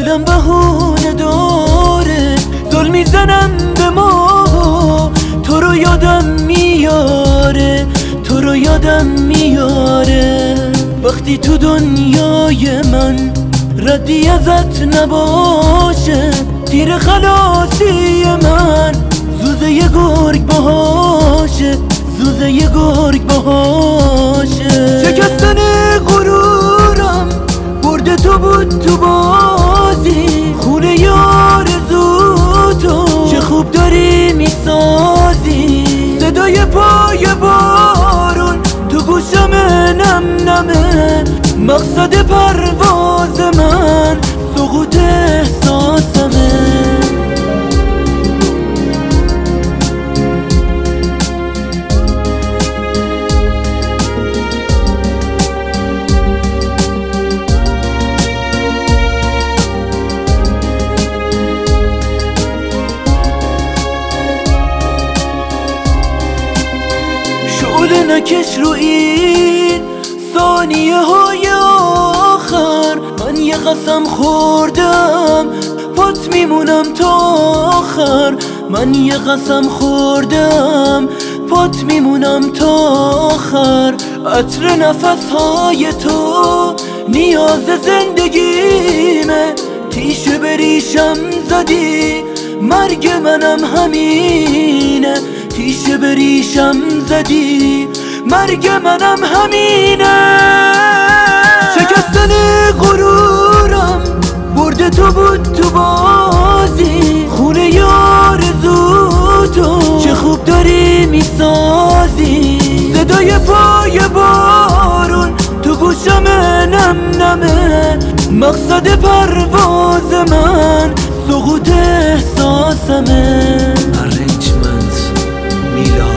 دلم بهونه داره، دل میزنم به ما، تو رو یادم میاره، تو رو یادم میاره. وقتی تو دنیای من ردی ازت نباشه، تیر خلاصی من زوزه ی گرگ باشه، زوزه ی گرگ باشه. شکستن غرورم برده تو بود تو بازی، خونه یار تو چه خوب داری میسازی. صدای پای بارون تو گوشم نم نمه، مقصد پرواز من سقوط احساسمه. شعله نکش رو این ثانیه های آخر، من یه قسم خوردم پات میمونم تا آخر، من یه قسم خوردم پات میمونم تا آخر. عطر نفس های تو نیاز زندگیمه، تیشه بریشم زدی مرگ منم همینه، تیشه بریشم زدی مرگ منم همینه. شکستن غرورم برده تو بود تو بازی، خونه یار تو چه خوب داری میسازی. صدای پای بارون تو گوشم نم نمه، مقصد پرواز من سقوط احساسمه. Arrangement Milan